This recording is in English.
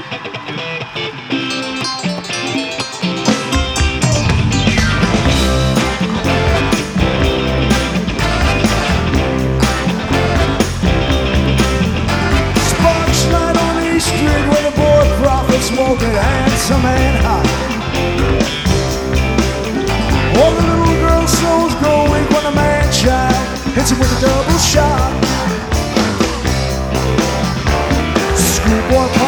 Smoking handsome and hot. All the little girls' souls grow weak when a man-child hits him with a dove.